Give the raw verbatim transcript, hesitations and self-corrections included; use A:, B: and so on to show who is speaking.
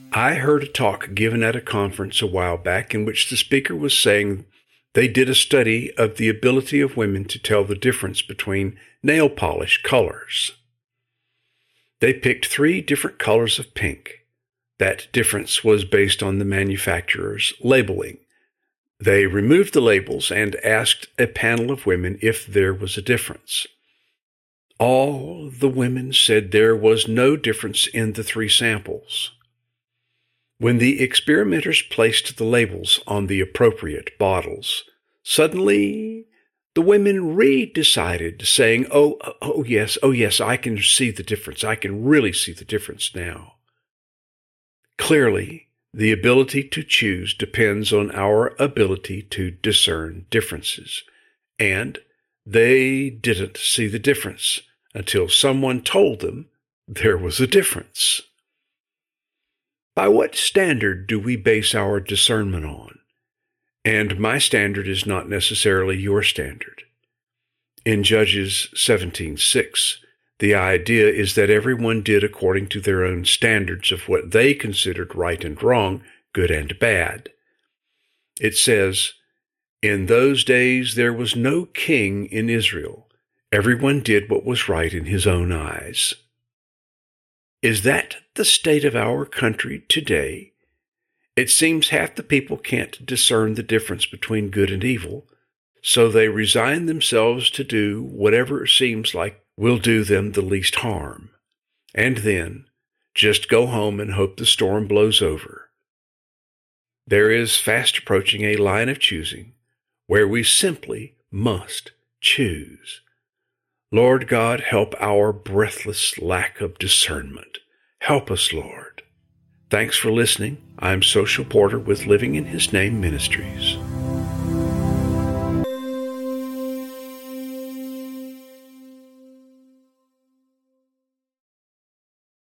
A: I heard a talk given at a conference a while back in which the speaker was saying they did a study of the ability of women to tell the difference between nail polish colors. They picked three different colors of pink. That difference was based on the manufacturer's labeling. They removed the labels and asked a panel of women if there was a difference. All the women said there was no difference in the three samples. When the experimenters placed the labels on the appropriate bottles, suddenly the women re-decided, saying, oh, oh yes, oh yes, I can see the difference. I can really see the difference now. Clearly, the ability to choose depends on our ability to discern differences, and they didn't see the difference until someone told them there was a difference. By what standard do we base our discernment on? And my standard is not necessarily your standard. In Judges seventeen six, the idea is that everyone did according to their own standards of what they considered right and wrong, good and bad. It says, "In those days there was no king in Israel. Everyone did what was right in his own eyes." Is that the state of our country today? It seems half the people can't discern the difference between good and evil, so they resign themselves to do whatever seems like will do them the least harm, and then just go home and hope the storm blows over. There is fast approaching a line of choosing where we simply must choose. Lord God, help our breathless lack of discernment. Help us, Lord. Thanks for listening. I'm Social Porter with Living in His Name Ministries.